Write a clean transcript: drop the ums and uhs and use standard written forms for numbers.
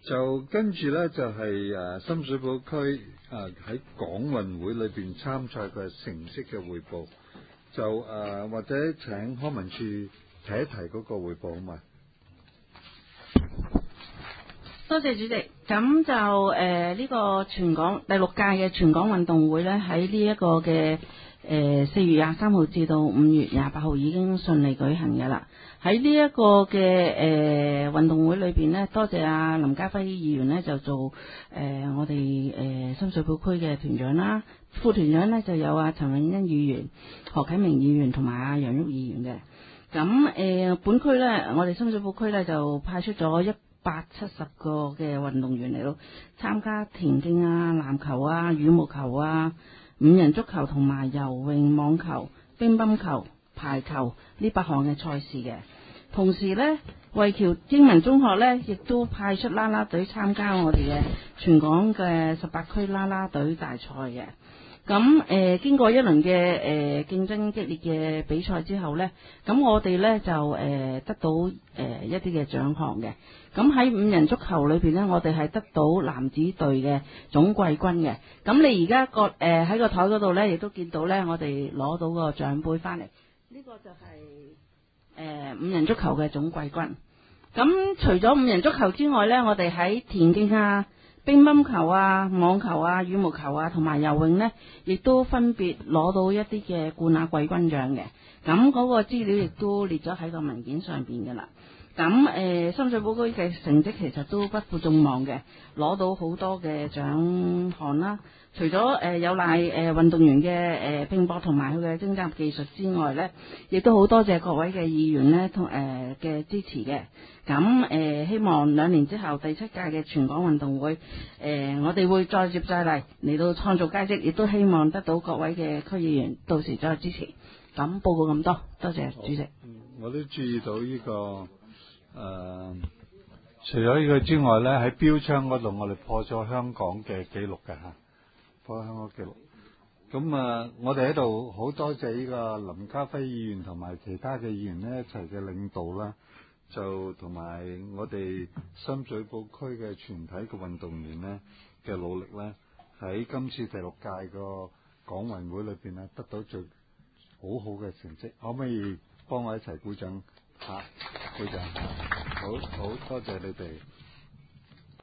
就跟住呢，就係深水埗區喺港運會裏邊參賽嘅成績嘅匯報，就或者請康文署提一提嗰個匯報啊嘛。 多謝主席。咁就呢個全港第6屆嘅全港運動會呢，喺呢一個嘅4月23號至到5月28號已經順利舉行嘅啦。喺呢一個嘅運動會裏邊呢，多謝林家輝議員呢就做我哋深水埗區嘅團長啦，副團長呢就有陳永欣議員、何啟明議員同埋楊旭議員嘅。咁本區呢，我哋深水埗區呢就派出咗170個嘅運動員嚟到參加田徑籃球羽毛球5人足球同埋游泳、網球、乒乓球、排球呢8項嘅賽事嘅。同時呢，惠僑英文中學呢亦都派出啦啦隊參加我哋嘅全港嘅18區啦啦隊大賽嘅。咁經過一輪嘅競爭激烈嘅比賽之後呢，咁我哋呢就得到一啲嘅獎項嘅。咁喺5人足球裏邊呢，我哋係得到男子隊嘅總季軍嘅。咁你而家喺個台嗰度呢，亦都見到呢，我哋攞到個獎杯翻嚟。呢個就係5人足球嘅總季軍。咁除咗5人足球之外呢，我哋喺田徑乒乓球網球羽毛球同埋游泳呢，亦都分別攞到一啲嘅冠亞季軍獎嘅。咁嗰個資料亦都列咗喺個文件上邊嘅啦。咁深水埗區嘅成績其實都不負眾望嘅，攞到好多嘅獎項啦。除咗有賴運動員嘅拼搏同埋佢嘅精湛技術之外呢，亦都好多謝各位嘅議員呢同嘅支持嘅。咁希望2年之後第7屆嘅全港運動會，我哋會再接再厲嚟到創造佳績，亦都希望得到各位嘅區議員到時再支持。咁報告咁多，多謝主席。 我都注意到呢個除咗呢個之外呢，喺標槍嗰度我哋破咗香港嘅紀錄嘅嚇，破香港紀錄。咁我哋喺度好多謝呢個林家輝議員同埋其他嘅議員呢一齊嘅領導啦，就同埋我哋深水埗區嘅全體嘅運動員呢嘅努力呢，喺今次第6屆個港運會裏邊呢得到最好好嘅成績。可唔可以幫我一齊鼓掌？鼓掌！好多謝你哋。